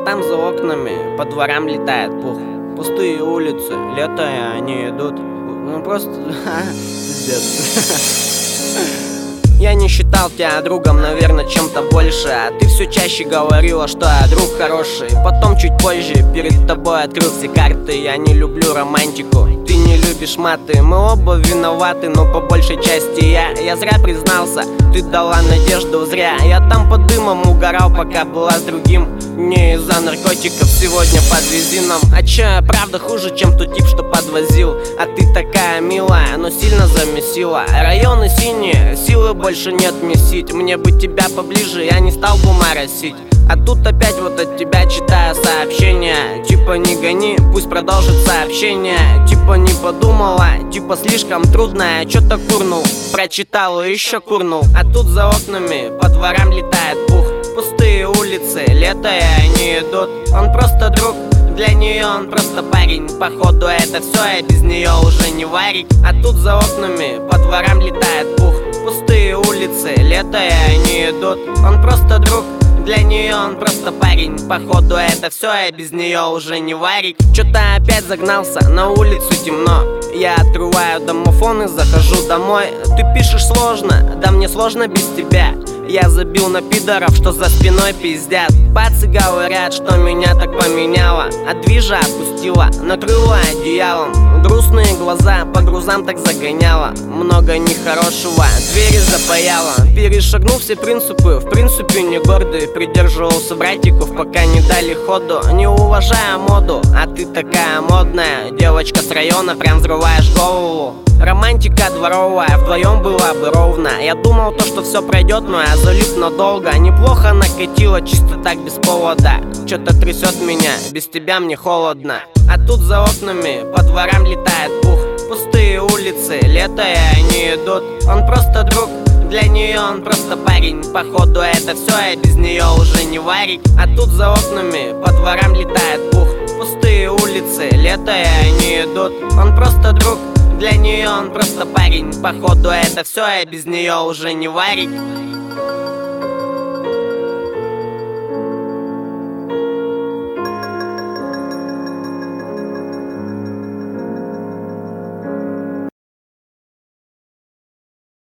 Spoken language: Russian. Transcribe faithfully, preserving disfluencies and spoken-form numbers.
там за окнами по дворам летает пух. Пустые улицы, лето, и они идут. Ну просто пиздец. Я не считал тебя другом, наверное, чем-то больше. А ты все чаще говорила, что я друг хороший. Потом чуть позже перед тобой открыл все карты. Я не люблю романтику, ты не любишь маты. Мы оба виноваты, но по большей части я Я зря признался, ты дала надежду зря. Я там под дымом угорал, пока была с другим. Не из-за наркотиков, сегодня подвези нам. А чё, я правда хуже, чем тот тип, что подвозил. А ты такая милая, но сильно замесила. Районы синие, силы больше нет месить. Мне бы тебя поближе, я не стал бы моросить. А тут опять вот от тебя читаю сообщения. Типа не гони, пусть продолжит сообщение. Типа не подумала, типа слишком трудно. Я чё-то курнул, прочитал и еще курнул. А тут за окнами по дворам летает пух. Пустые улицы, лето, и они идут. Он просто друг, для нее он просто парень. Походу это все, и без нее уже не варить. А тут за окнами по дворам летает пух. Пустые улицы, лето, и они идут. Он просто друг, для нее он просто парень. Походу это все, и без нее уже не варить. Чё-то опять загнался, на улицу темно. Я открываю домофон и захожу домой. Ты пишешь сложно, да мне сложно без тебя. Я забил на пидоров, что за спиной пиздят. Пацы говорят, что меня так поменяло. От движа отпустила, накрыла одеялом. Грустные глаза по грузам так загоняла. Много нехорошего, двери запаяла. Перешагнул все принципы, в принципе не гордый. Придерживался братиков, пока не дали ходу. Не уважая моду, а ты такая модная. Девочка с района, прям взрываешь голову. Романтика дворовая, вдвоем было бы ровно. Я думал то, что все пройдет, но я залип надолго. Неплохо накатило, чисто так без повода. Чё-то трясет меня, без тебя мне холодно. А тут за окнами по дворам летает пух. Пустые улицы, лето, и они идут. Он просто друг, для нее он просто парень. Походу это все, и без нее уже не варить. А тут за окнами по дворам летает пух. Пустые улицы, лето, и они идут. Он просто друг, для нее он просто парень. Походу это все, и без нее уже не варить.